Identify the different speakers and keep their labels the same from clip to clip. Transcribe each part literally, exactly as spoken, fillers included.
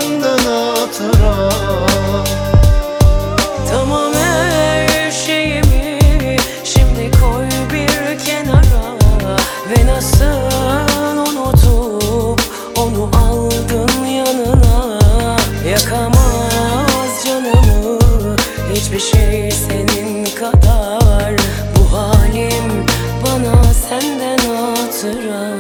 Speaker 1: senden hatıra.
Speaker 2: Tamam her şeyimi şimdi koy bir kenara, ve nasıl unutup onu aldın yanına. Yakamaz canımı hiçbir şey senin kadar. Bu halim bana senden hatıra.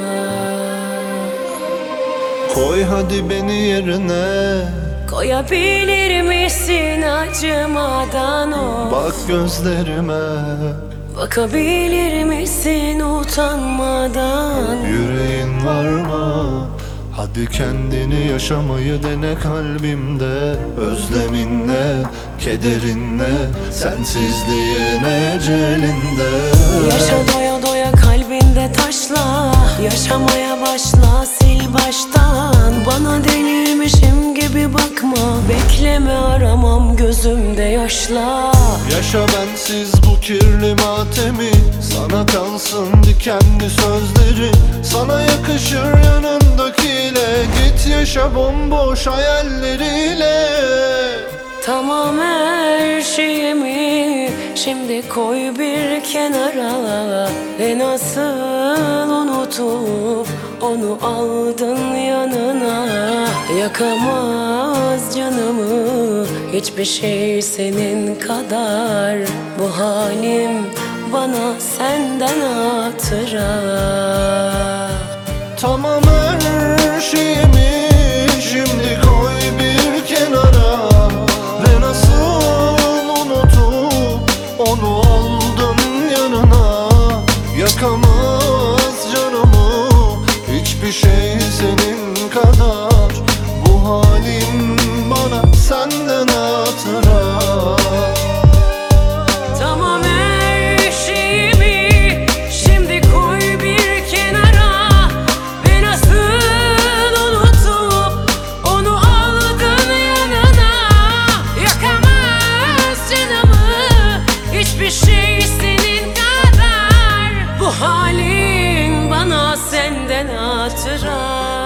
Speaker 1: Koy hadi beni yerine,
Speaker 2: Koyabilir misin acımadan o?
Speaker 1: bak gözlerime,
Speaker 2: Bakabilir misin utanmadan?
Speaker 1: yüreğin var mı? Hadi kendini yaşamayı dene kalbimde. Özleminle, kederinle, sensizliğin ecelinde.
Speaker 2: Yaşa doya doya kalbinde taşla, yaşamaya başla sil baştan. Bana delirmişim gibi bakma, bekleme aramam gözümde yaşla.
Speaker 1: Yaşa bensiz bu kirli matemi, sana kalsın dikenli sözleri. Sana yakışır yanındakiyle, git yaşa bomboş hayalleriyle.
Speaker 2: Tamam her şeyimi şimdi koy bir kenara, ve nasıl unutup onu aldın yanına. Yakamaz canımı hiçbir şey senin kadar. Bu halim bana senden hatıra.
Speaker 1: Tamam her şeyimi şimdi koy bir kenara, ve nasıl unutup onu aldın yanına. Yakamaz canımı hiçbir şey senin kadar. Bu halim bana senden hatıra.
Speaker 2: Tamam her şeyimi şimdi koy bir kenara, ve nasıl unutup onu aldın yanına. Yakamaz canımı hiçbir şey senin kadar. Bu halin bana senden hatıra.